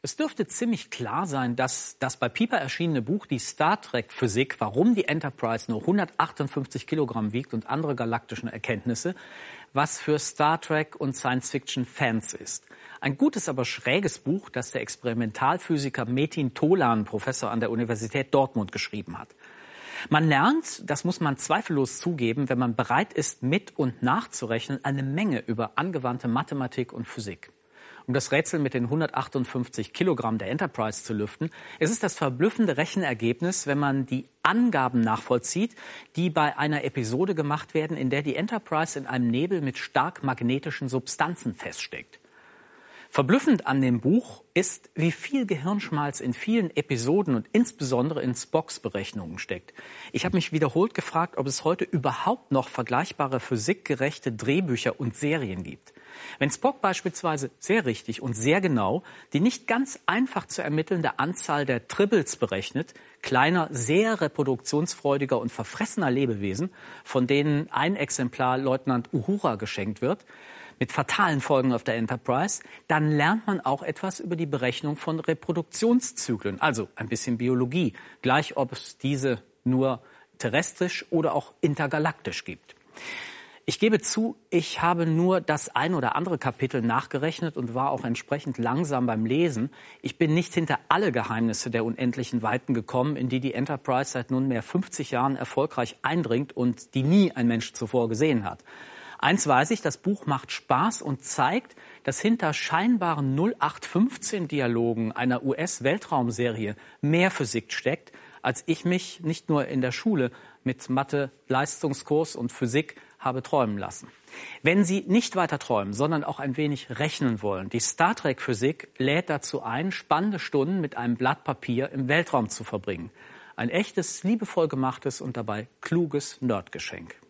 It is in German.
Es dürfte ziemlich klar sein, dass das bei Piper erschienene Buch Die Star Trek Physik, warum die Enterprise nur 158 Kilogramm wiegt und andere galaktische Erkenntnisse, was für Star Trek und Science-Fiction-Fans ist. Ein gutes, aber schräges Buch, das der Experimentalphysiker Metin Tolan, Professor an der Universität Dortmund, geschrieben hat. Man lernt, das muss man zweifellos zugeben, wenn man bereit ist, mit- und nachzurechnen, eine Menge über angewandte Mathematik und Physik. Um das Rätsel mit den 158 Kilogramm der Enterprise zu lüften, es ist das verblüffende Rechenergebnis, wenn man die Angaben nachvollzieht, die bei einer Episode gemacht werden, in der die Enterprise in einem Nebel mit stark magnetischen Substanzen feststeckt. Verblüffend an dem Buch ist, wie viel Gehirnschmalz in vielen Episoden und insbesondere in Spocks Berechnungen steckt. Ich habe mich wiederholt gefragt, ob es heute überhaupt noch vergleichbare physikgerechte Drehbücher und Serien gibt. Wenn Spock beispielsweise sehr richtig und sehr genau die nicht ganz einfach zu ermittelnde Anzahl der Tribbles berechnet, kleiner, sehr reproduktionsfreudiger und verfressener Lebewesen, von denen ein Exemplar Leutnant Uhura geschenkt wird, mit fatalen Folgen auf der Enterprise, dann lernt man auch etwas über die Berechnung von Reproduktionszyklen, also ein bisschen Biologie, gleich ob es diese nur terrestrisch oder auch intergalaktisch gibt. Ich gebe zu, ich habe nur das ein oder andere Kapitel nachgerechnet und war auch entsprechend langsam beim Lesen. Ich bin nicht hinter alle Geheimnisse der unendlichen Weiten gekommen, in die die Enterprise seit nunmehr 50 Jahren erfolgreich eindringt und die nie ein Mensch zuvor gesehen hat. Eins weiß ich, das Buch macht Spaß und zeigt, dass hinter scheinbaren 0815-Dialogen einer US-Weltraumserie mehr Physik steckt, als ich mich nicht nur in der Schule mit Mathe, Leistungskurs und Physik habe träumen lassen. Wenn Sie nicht weiter träumen, sondern auch ein wenig rechnen wollen, die Star Trek Physik lädt dazu ein, spannende Stunden mit einem Blatt Papier im Weltraum zu verbringen. Ein echtes, liebevoll gemachtes und dabei kluges Nerdgeschenk.